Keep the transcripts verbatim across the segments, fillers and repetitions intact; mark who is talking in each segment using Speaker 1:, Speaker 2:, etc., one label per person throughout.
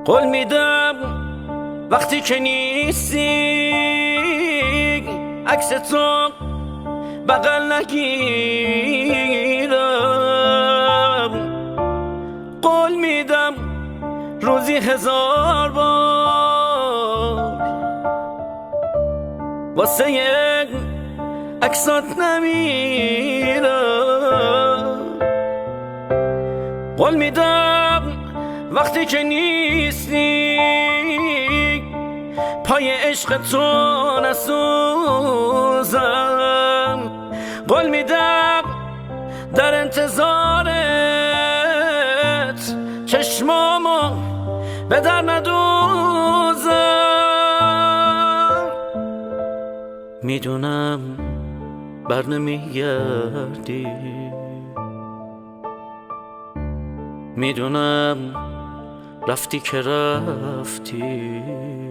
Speaker 1: قول میدم وقتی که نیستی عکس تو بغل نگیرم. قول میدم روزی هزار بار واسه یک عکسات نمیرم. قول میدم وقتی که نیستی پای عشق تو نسوزم. قول میدم در انتظارت چشمامو به در ندوزم. میدونم بر نمیگردی، میدونم رفتی که رفتی.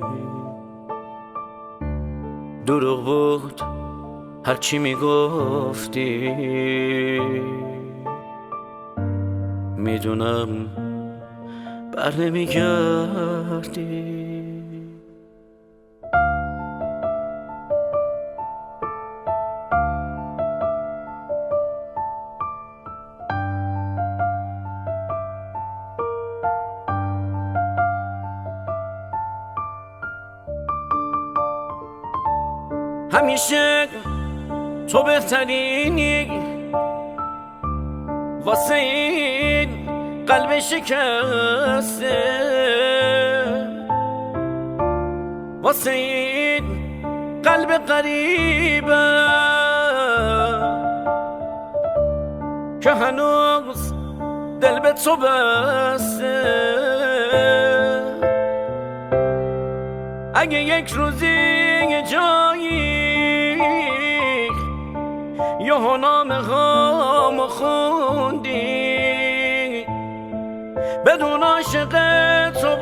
Speaker 1: دروغ بود هرچی میگفتی، میدونم بر نمیگردی. همیشه تو بهترینی واسه این قلب شکسته، واسه این قلب غریبه که هنوز دل به تو بسته. اگه یک روزی یه جایی یه نامه هامو خوندی بدون عاشق تو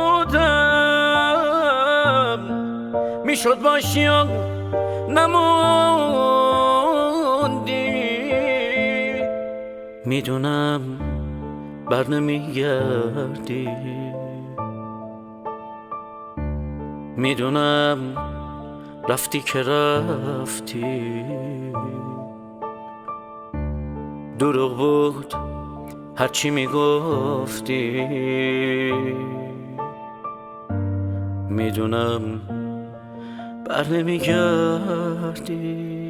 Speaker 1: بودم، میشد باشی و نموندی. میدونم بر نمیگردی، میدونم رفتی که رفتی. دروغ بود هرچی میگفتی، میدونم بر نمیگردی.